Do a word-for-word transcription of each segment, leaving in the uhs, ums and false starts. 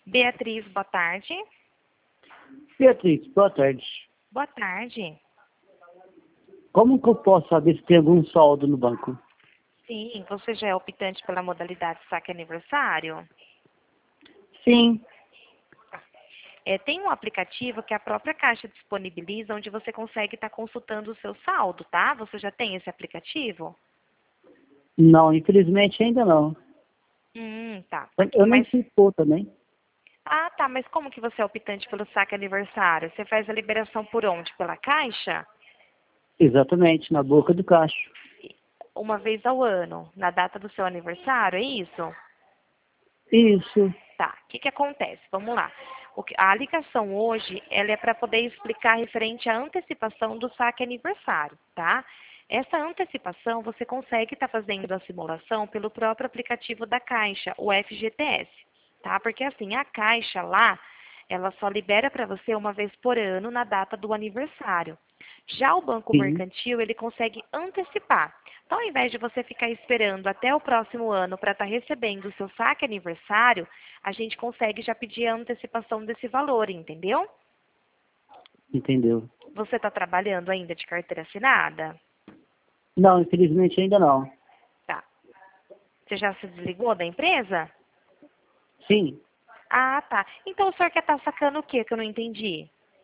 Beatriz, boa tarde. Beatriz, boa tarde. Boa tarde. Como que eu posso saber se tem algum saldo no banco? Sim, você já é optante pela modalidade saque aniversário? Sim. É, tem um aplicativo que a própria Caixa disponibiliza, onde você consegue estar consultando o seu saldo, tá? Você já tem esse aplicativo? Não, infelizmente ainda não. Hum, tá. Eu nem Mas, sei pôr também. ah, tá, mas como que você é optante pelo saque aniversário? Você faz a liberação por onde? Pela Caixa? Exatamente, na boca do caixa. Uma vez ao ano, na data do seu aniversário, é isso? Isso. Tá, o que que acontece? Vamos lá. O que- a ligação hoje, ela é para poder explicar referente à antecipação do saque aniversário, tá? Essa antecipação, você consegue estar fazendo a simulação pelo próprio aplicativo da Caixa, o F G T S, tá? Porque assim, a Caixa lá, ela só libera para você uma vez por ano na data do aniversário. Já o Banco Sim, Mercantil, ele consegue antecipar. Então, ao invés de você ficar esperando até o próximo ano para estar recebendo o seu saque aniversário, a gente consegue já pedir a antecipação desse valor, entendeu? entendeu. Você está trabalhando ainda de carteira assinada? Não, infelizmente ainda não. Tá. Você já se desligou da empresa? Sim. Ah, tá. Então o senhor quer estar sacando o quê que eu não entendi?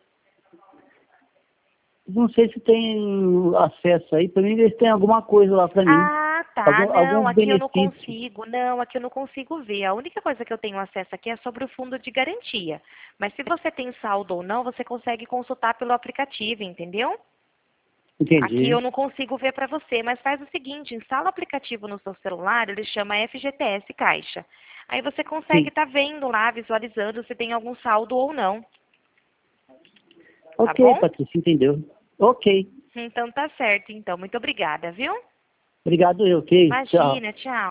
Não sei se tem acesso aí, para mim ver se tem alguma coisa lá para mim. Ah, tá. Algum, Não, algum aqui eu não benefício. consigo. Não, aqui eu não consigo ver. A única coisa que eu tenho acesso aqui é sobre o fundo de garantia. Mas se você tem saldo ou não, você consegue consultar pelo aplicativo, entendeu? Aqui Entendi. eu não consigo ver para você, mas faz o seguinte, instala o aplicativo no seu celular, ele chama F G T S Caixa. Aí você consegue Sim. estar vendo lá, visualizando se tem algum saldo ou não, tá Ok, bom? Patrícia, entendeu. Ok. Então tá certo, então. Muito obrigada, viu? Obrigado eu, ok. Tchau. Imagina, tchau.